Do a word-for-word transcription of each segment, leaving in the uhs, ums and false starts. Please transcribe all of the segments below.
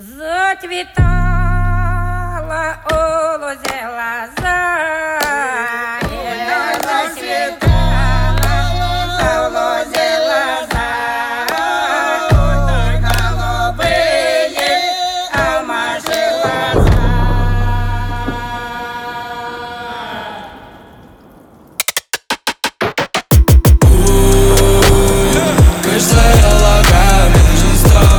Зацвітала у лозі лоза, зацвітала у лозі лоза, ой, голубиє, а в маші глаза. Кажется, я лагаю между строк.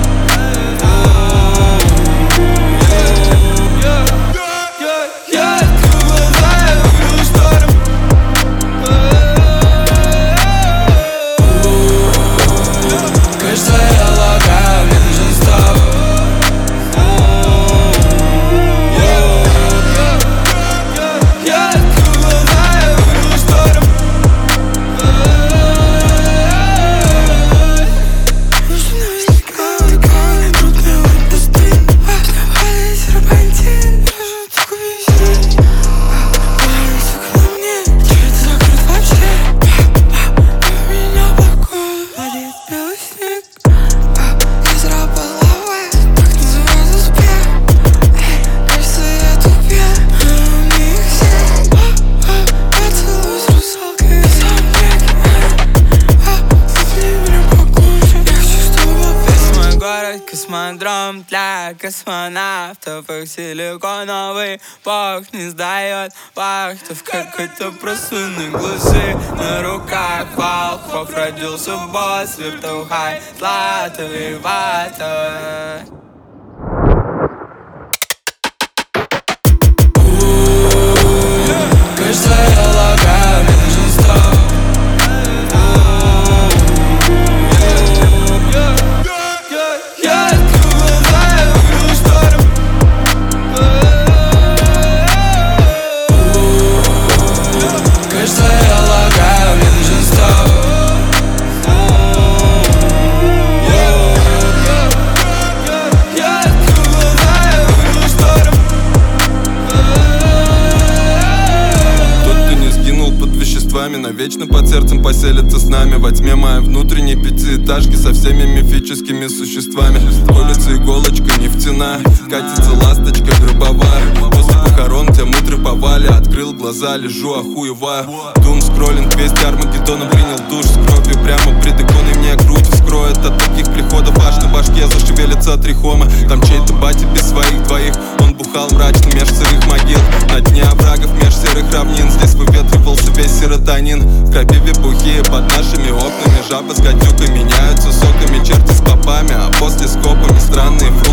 Космодром для космонавтов, их силиконовый бог не сдает вахту. В какой-то просунной глуши на руках волков родился босс, вертухай, златовый вата. Кажется, я лагаю между строк. Навечно под сердцем поселится с нами во тьме моей внутренней пятиэтажки со всеми мифическими существами. Колется иголочка нефтяная, катится ласточка гробовая. После похорон тебя мудрый повали, открыл глаза, лежу охуевая. Дум скроллинг, весть Армагеддона, принял душ с кровью прямо пред иконой. Мне грудь вскроет от таких приходов, аж на башке зашевелится трихома. Там чей-то батя без своих двоих, он бухал мрачно меж сырых могил. На дне оврагов меж серых равнин здесь выветривался весь серотонин. В крапиве бухие под нашими окнами, жабы с гадюкой меняются соками, черти с попами, а после с копами странные